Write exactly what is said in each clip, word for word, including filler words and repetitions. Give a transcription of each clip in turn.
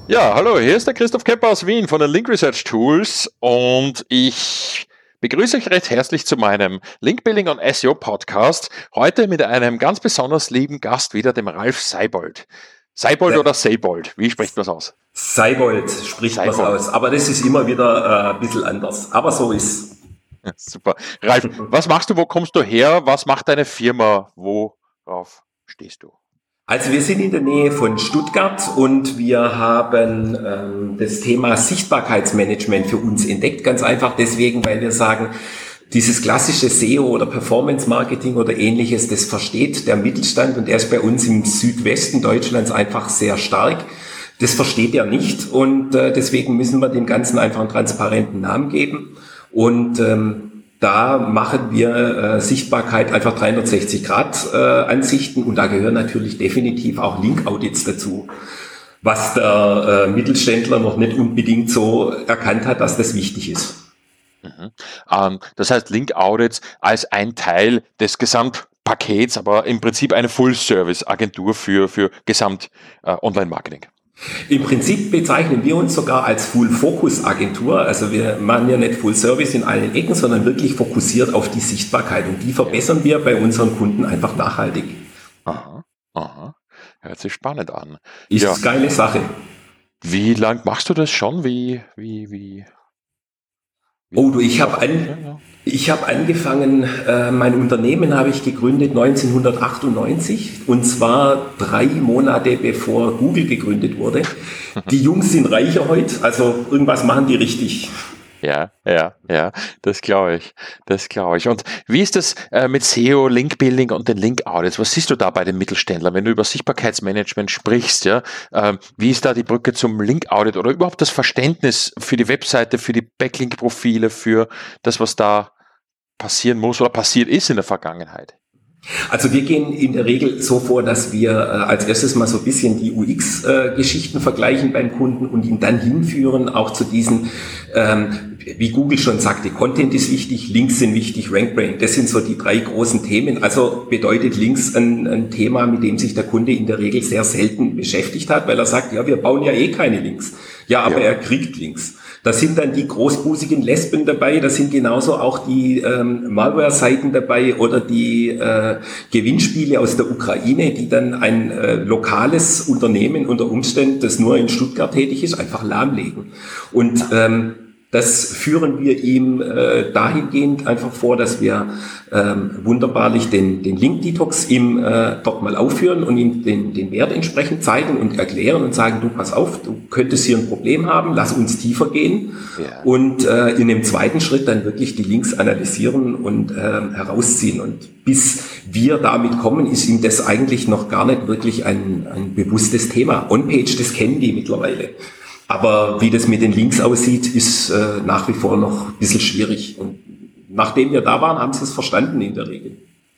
Ja, hallo, hier ist der Christoph Kepper aus Wien von den Link Research Tools und ich begrüße euch recht herzlich zu meinem Link Building und S E O Podcast. Heute mit einem ganz besonders lieben Gast wieder, dem Ralf Seibold. Seibold Ja. oder Seibold? Wie spricht man es aus? Seibold spricht man es aus, aber das ist immer wieder äh, ein bisschen anders. Aber so ist. Ja, super. Ralf, was machst du, wo kommst du her? Was macht deine Firma? Worauf stehst du? Also wir sind in der Nähe von Stuttgart und wir haben ähm, das Thema Sichtbarkeitsmanagement für uns entdeckt. Ganz einfach deswegen, weil wir sagen, dieses klassische S E O oder Performance Marketing oder ähnliches, das versteht der Mittelstand und er ist bei uns im Südwesten Deutschlands einfach sehr stark. Das versteht er nicht und äh, deswegen müssen wir dem Ganzen einfach einen transparenten Namen geben. Und ähm, da machen wir äh, Sichtbarkeit einfach dreihundertsechzig Grad äh, Ansichten und da gehören natürlich definitiv auch Link-Audits dazu, was der äh, Mittelständler noch nicht unbedingt so erkannt hat, dass das wichtig ist. Mhm. Ähm, das heißt Link-Audits als ein Teil des Gesamtpakets, aber im Prinzip eine Full-Service-Agentur für, für Gesamt-Online-Marketing. Im Prinzip bezeichnen wir uns sogar als Full-Focus-Agentur. Also wir machen ja nicht Full-Service in allen Ecken, sondern wirklich fokussiert auf die Sichtbarkeit. Und die verbessern wir bei unseren Kunden einfach nachhaltig. Aha, aha. Hört sich spannend an. Ist Ja. eine geile Sache. Wie lang machst du das schon? Wie, wie, wie? wie Oh du, ich habe an, ja, ja. ich habe angefangen, äh, mein Unternehmen habe ich gegründet neunzehnhundertachtundneunzig und zwar drei Monate bevor Google gegründet wurde. Die Jungs sind reicher heute, also irgendwas machen die richtig. Ja, ja, ja, das glaube ich, das glaube ich. Und wie ist das äh, mit S E O, Link-Building und den Link-Audits? Was siehst du da bei den Mittelständlern, wenn du über Sichtbarkeitsmanagement sprichst? Ja, äh, wie ist da die Brücke zum Link-Audit oder überhaupt das Verständnis für die Webseite, für die Backlink-Profile, für das, was da passieren muss oder passiert ist in der Vergangenheit? Also wir gehen in der Regel so vor, dass wir äh, als erstes mal so ein bisschen die U X-Geschichten äh, vergleichen beim Kunden und ihn dann hinführen, auch zu diesen, ähm, wie Google schon sagte, Content ist wichtig, Links sind wichtig, RankBrain, das sind so die drei großen Themen. Also bedeutet Links ein, ein Thema, mit dem sich der Kunde in der Regel sehr selten beschäftigt hat, weil er sagt, ja, wir bauen ja eh keine Links. Ja, aber ja. Er kriegt Links. Da sind dann die großbusigen Lesben dabei, da sind genauso auch die ähm, Malware-Seiten dabei oder die äh, Gewinnspiele aus der Ukraine, die dann ein äh, lokales Unternehmen unter Umständen, das nur in Stuttgart tätig ist, einfach lahmlegen. Und ähm, das führen wir ihm äh, dahingehend einfach vor, dass wir ähm, wunderbarlich den, den Link-Detox ihm äh, dort mal aufführen und ihm den, den Wert entsprechend zeigen und erklären und sagen, du pass auf, du könntest hier ein Problem haben, lass uns tiefer gehen. Ja. Und äh, in dem zweiten Schritt dann wirklich die Links analysieren und äh, herausziehen. Und bis wir damit kommen, ist ihm das eigentlich noch gar nicht wirklich ein, ein bewusstes Thema. On-Page, das kennen die mittlerweile. Aber wie das mit den Links aussieht, ist äh, nach wie vor noch ein bisschen schwierig. Und nachdem wir da waren, haben sie es verstanden in der Regel.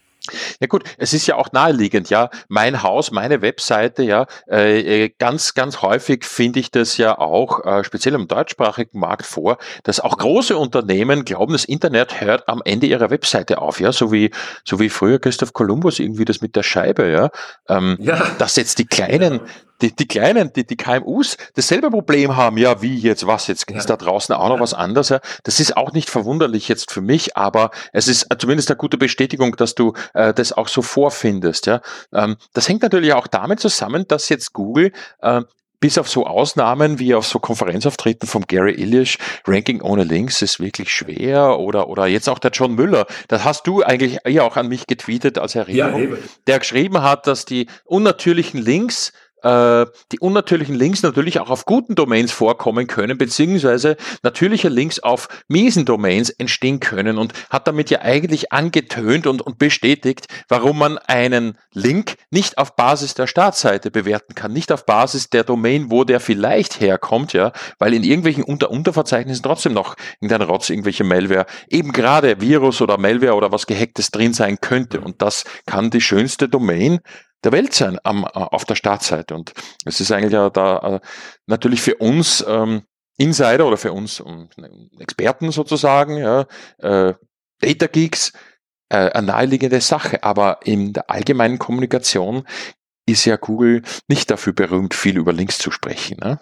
Ja gut, es ist ja auch naheliegend, ja, mein Haus, meine Webseite, ja, äh, ganz, ganz häufig finde ich das ja auch, äh, speziell im deutschsprachigen Markt vor, dass auch große Unternehmen glauben, das Internet hört am Ende ihrer Webseite auf, ja, so wie, so wie früher Christoph Kolumbus irgendwie das mit der Scheibe, ja, ähm, ja. Dass jetzt die kleinen, ja. Die, die Kleinen, die, die K M Us dasselbe Problem haben, ja, wie jetzt, was jetzt, ist ja. Da draußen auch noch ja. was anderes, ja. Das ist auch nicht verwunderlich jetzt für mich, aber es ist zumindest eine gute Bestätigung, dass du äh, das auch so vorfindest, ja. Ähm, das hängt natürlich auch damit zusammen, dass jetzt Google äh, bis auf so Ausnahmen wie auf so Konferenzauftritten vom Gary Illyes, Ranking ohne Links ist wirklich schwer oder oder jetzt auch der John Müller, das hast du eigentlich ja auch an mich getweetet als Erinnerung, ja, der geschrieben hat, dass die unnatürlichen Links die unnatürlichen Links natürlich auch auf guten Domains vorkommen können, beziehungsweise natürliche Links auf miesen Domains entstehen können und hat damit ja eigentlich angetönt und, und bestätigt, warum man einen Link nicht auf Basis der Startseite bewerten kann, nicht auf Basis der Domain, wo der vielleicht herkommt, ja, weil in irgendwelchen Unter-Unterverzeichnissen trotzdem noch irgendein Rotz, irgendwelche Malware, eben gerade Virus oder Malware oder was Gehacktes drin sein könnte und das kann die schönste Domain der Welt sein am, auf der Startseite. Und es ist eigentlich ja da äh, natürlich für uns ähm, Insider oder für uns um, Experten sozusagen, ja, äh, Data Geeks, äh, eine naheliegende Sache. Aber in der allgemeinen Kommunikation ist ja Google nicht dafür berühmt, viel über Links zu sprechen. Ne?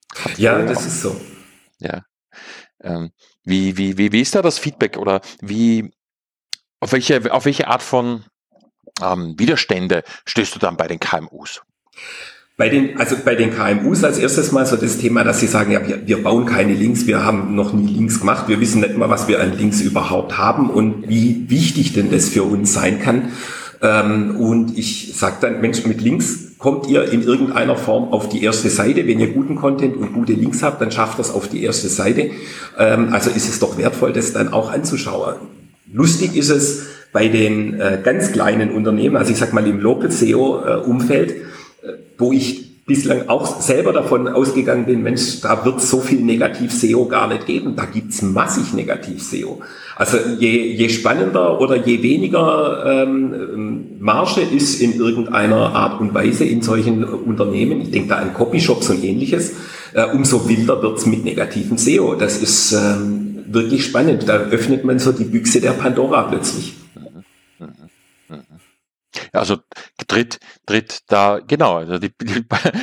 Hat Ja, vorher das auch, ist so. ja. Ähm, wie, wie, wie, wie ist da das Feedback oder wie, auf welche, auf welche Art von ähm, Widerstände stößt du dann bei den K M Us? Bei den, also bei den K M Us als erstes mal so das Thema, dass sie sagen, ja, wir, wir bauen keine Links, wir haben noch nie Links gemacht, wir wissen nicht mal, was wir an Links überhaupt haben und wie wichtig denn das für uns sein kann. Ähm, und ich sage dann, Mensch, mit Links kommt ihr in irgendeiner Form auf die erste Seite. Wenn ihr guten Content und gute Links habt, dann schafft das auf die erste Seite. Ähm, also ist es doch wertvoll, das dann auch anzuschauen. Lustig ist es bei den äh, ganz kleinen Unternehmen, also ich sag mal im Local S E O-Umfeld, äh, wo ich bislang auch selber davon ausgegangen bin, Mensch, da wird so viel Negativ-S E O gar nicht geben. Da gibt's massig Negativ-S E O. Also je, je spannender oder je weniger ähm, Marge ist in irgendeiner Art und Weise in solchen Unternehmen, ich denke da an Copyshops und ähnliches, äh, umso wilder wird's mit negativem S E O. Das ist ähm, wirklich spannend. Da öffnet man so die Büchse der Pandora plötzlich. Also tritt, tritt da, genau, also die, die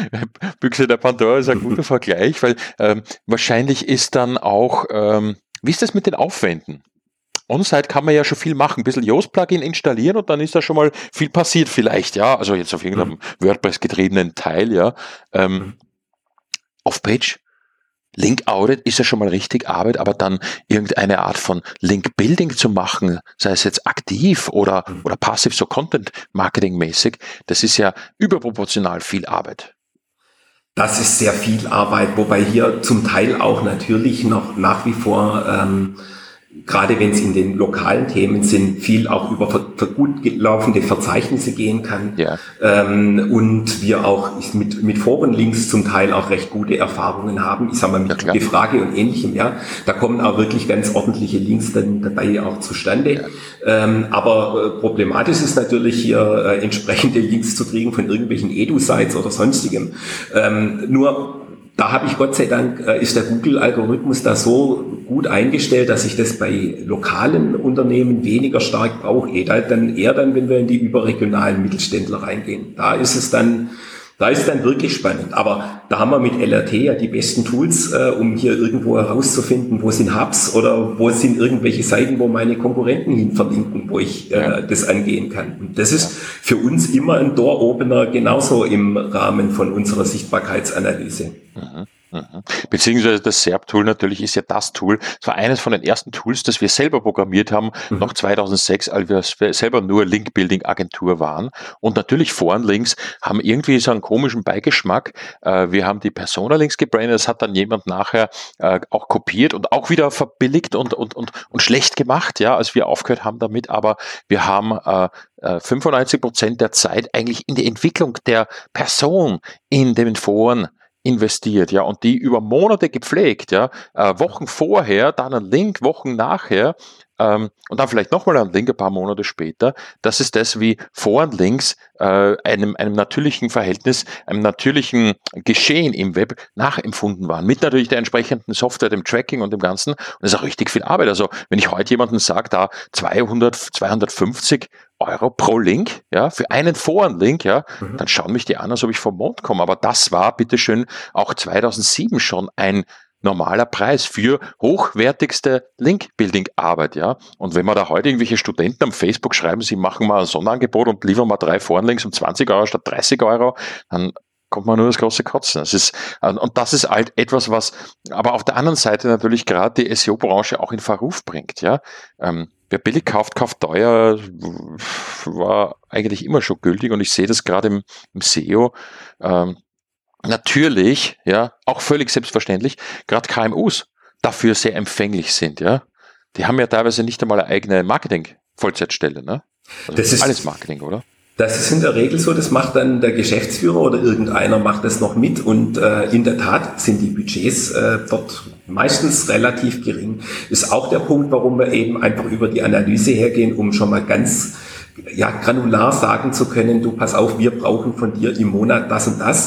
Büchse der Pandora ist ein guter Vergleich, weil ähm, wahrscheinlich ist dann auch, ähm, wie ist das mit den Aufwänden? On-Site kann man ja schon viel machen, ein bisschen Yoast-Plugin installieren und dann ist da schon mal viel passiert vielleicht, ja, also jetzt auf irgendeinem mhm. WordPress-getriebenen Teil, ja. Ähm, Off-Page, Link-Audit ist ja schon mal richtig Arbeit, aber dann irgendeine Art von Link-Building zu machen, sei es jetzt aktiv oder, oder passiv, so Content-Marketing-mäßig, das ist ja überproportional viel Arbeit. Das ist sehr viel Arbeit, wobei hier zum Teil auch natürlich noch nach wie vor, ähm, gerade wenn es in den lokalen Themen sind, viel auch über ver- ver- gut laufende Verzeichnisse gehen kann. Ja. Ähm, und wir auch mit, mit Forenlinks zum Teil auch recht gute Erfahrungen haben. Ich sag mal, mit ja, Frage und Ähnlichem, ja. Da kommen auch wirklich ganz ordentliche Links dann dabei auch zustande. Ja. Ähm, aber äh, problematisch ist natürlich hier äh, entsprechende Links zu kriegen von irgendwelchen Edu-Sites oder sonstigem. Ähm, nur Da habe ich Gott sei Dank, äh, ist der Google-Algorithmus da so gut eingestellt, dass ich das bei lokalen Unternehmen weniger stark brauche. Eher dann, eher dann, wenn wir in die überregionalen Mittelständler reingehen. Da ist es dann, da ist dann wirklich spannend. Aber da haben wir mit L R T ja die besten Tools, äh, um hier irgendwo herauszufinden, wo sind Hubs oder wo sind irgendwelche Seiten, wo meine Konkurrenten hin verlinken, wo ich äh, das angehen kann. Und das ist für uns immer ein Door-Opener, genauso im Rahmen von unserer Sichtbarkeitsanalyse. Mhm. Beziehungsweise das S E R P-Tool natürlich ist ja das Tool, es war eines von den ersten Tools, das wir selber programmiert haben, mhm. noch zweitausendsechs, als wir selber nur Link-Building-Agentur waren. Und natürlich Forenlinks haben irgendwie so einen komischen Beigeschmack. Wir haben die Persona-Links gebrandet, das hat dann jemand nachher auch kopiert und auch wieder verbilligt und, und, und, und schlecht gemacht, ja, als wir aufgehört haben damit. Aber wir haben fünfundneunzig Prozent der Zeit eigentlich in die Entwicklung der Person in den Foren investiert, ja, und die über Monate gepflegt, ja, äh, Wochen vorher, dann ein Link, Wochen nachher, ähm, und dann vielleicht nochmal ein Link ein paar Monate später. Das ist das, wie Forenlinks äh, einem, einem natürlichen Verhältnis, einem natürlichen Geschehen im Web nachempfunden waren, mit natürlich der entsprechenden Software, dem Tracking und dem Ganzen. Und das ist auch richtig viel Arbeit. Also, wenn ich heute jemandem sage, da zweihundert, zweihundertfünfzig Euro pro Link, ja, für einen Forenlink, ja, mhm. dann schauen mich die an, als ob ich vom Mond komme. Aber das war, bitteschön, auch zweitausendsieben schon ein normaler Preis für hochwertigste Link-Building-Arbeit, ja. Und wenn man da heute irgendwelche Studenten am Facebook schreiben, sie machen mal ein Sonderangebot und liefern mal drei Forenlinks um zwanzig Euro statt dreißig Euro, dann kommt man nur das große Kotzen. Das ist, und das ist halt etwas, was aber auf der anderen Seite natürlich gerade die S E O-Branche auch in Verruf bringt, ja. Ähm, Wer billig kauft, kauft teuer, war eigentlich immer schon gültig und ich sehe das gerade im, im S E O. Ähm, natürlich, ja, auch völlig selbstverständlich, gerade K M Us dafür sehr empfänglich sind, ja. Die haben ja teilweise nicht einmal eine eigene Marketing-Vollzeitstelle, ne? Also das ist alles Marketing, oder? Das ist in der Regel so, das macht dann der Geschäftsführer oder irgendeiner macht das noch mit und äh, in der Tat sind die Budgets äh, dort meistens relativ gering. Ist auch der Punkt, warum wir eben einfach über die Analyse hergehen, um schon mal ganz ja, granular sagen zu können, du pass auf, wir brauchen von dir im Monat das und das.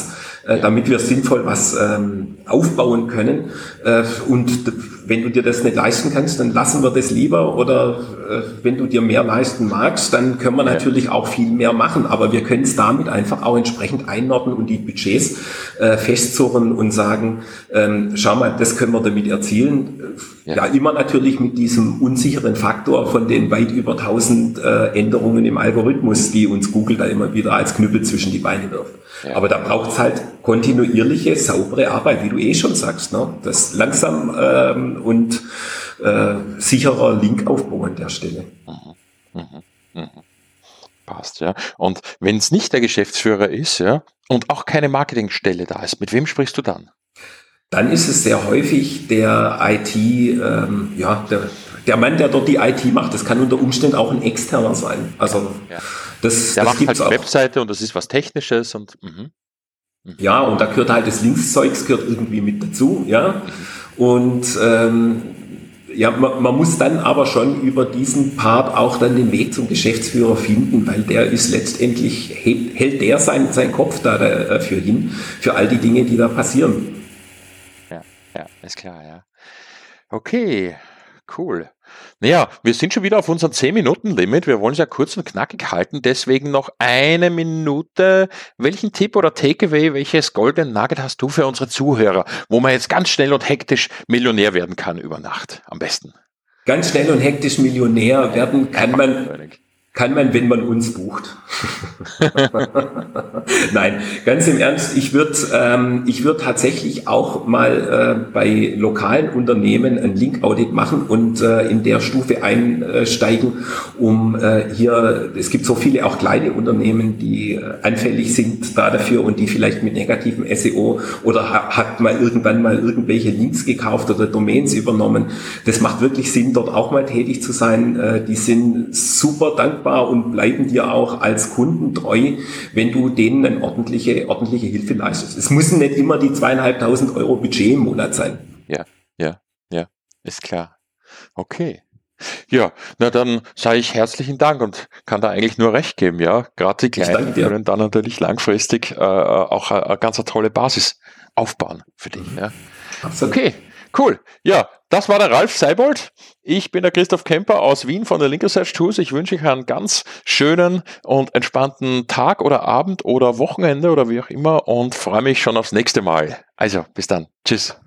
äh, ja. damit wir sinnvoll was ähm, aufbauen können. Äh, und d- wenn du dir das nicht leisten kannst, dann lassen wir das lieber. Oder äh, wenn du dir mehr leisten magst, dann können wir ja. natürlich auch viel mehr machen. Aber wir können es damit einfach auch entsprechend einordnen und die Budgets äh, festzurren und sagen, ähm, schau mal, das können wir damit erzielen. Ja. ja, immer natürlich mit diesem unsicheren Faktor von den weit über tausend äh, Änderungen im Algorithmus, die uns Google da immer wieder als Knüppel zwischen die Beine wirft. Ja. Aber da braucht es halt kontinuierliche, saubere Arbeit, wie du eh schon sagst. Ne? Das langsam ähm, und äh, sicherer Linkaufbau an der Stelle. Mhm. Mhm. Mhm. Passt, ja. Und wenn es nicht der Geschäftsführer ist, ja, und auch keine Marketingstelle da ist, mit wem sprichst du dann? Dann ist es sehr häufig der I T, ähm, ja, der, der Mann, der dort die I T macht. Das kann unter Umständen auch ein Externer sein. Also ja. das, der das macht gibt's halt die auch. Webseite und das ist was Technisches und mhm. Mhm. Ja, und da gehört halt das Linkszeugs gehört irgendwie mit dazu, ja. Mhm. Und ähm, ja, man, man muss dann aber schon über diesen Part auch dann den Weg zum Geschäftsführer finden, weil der ist letztendlich, hält, hält der sein, sein Kopf da dafür hin, für all die Dinge, die da passieren. Ja, ja, ist klar, ja. Okay, cool. Naja, wir sind schon wieder auf unserem zehn-Minuten-Limit. Wir wollen es ja kurz und knackig halten. Deswegen noch eine Minute. Welchen Tipp oder Takeaway, welches Golden Nugget hast du für unsere Zuhörer, wo man jetzt ganz schnell und hektisch Millionär werden kann über Nacht am besten? Ganz schnell und hektisch Millionär werden kann man... Kann man, wenn man uns bucht. Nein, ganz im Ernst, ich würde ähm, ich würd tatsächlich auch mal äh, bei lokalen Unternehmen ein Link-Audit machen und äh, in der Stufe einsteigen, um äh, hier, es gibt so viele auch kleine Unternehmen, die äh, anfällig sind da dafür und die vielleicht mit negativem S E O oder ha- hat mal irgendwann mal irgendwelche Links gekauft oder Domains übernommen. Das macht wirklich Sinn, dort auch mal tätig zu sein. Äh, die sind super dankbar und bleiben dir auch als Kunden treu, wenn du denen eine ordentliche, ordentliche Hilfe leistest. Es müssen nicht immer die zweieinhalbtausend Euro Budget im Monat sein. Ja, ja, ja, ist klar. Okay. Ja, na dann sage ich herzlichen Dank und kann da eigentlich nur recht geben, ja. Gerade die Kleinen können dann natürlich langfristig äh, auch eine, eine ganz eine tolle Basis aufbauen für dich. Ja. Absolut. Okay, cool. Ja, das war der Ralf Seibold. Ich bin der Christoph Kemper aus Wien von der Link Research Tools. Ich wünsche euch einen ganz schönen und entspannten Tag oder Abend oder Wochenende oder wie auch immer und freue mich schon aufs nächste Mal. Also, bis dann. Tschüss.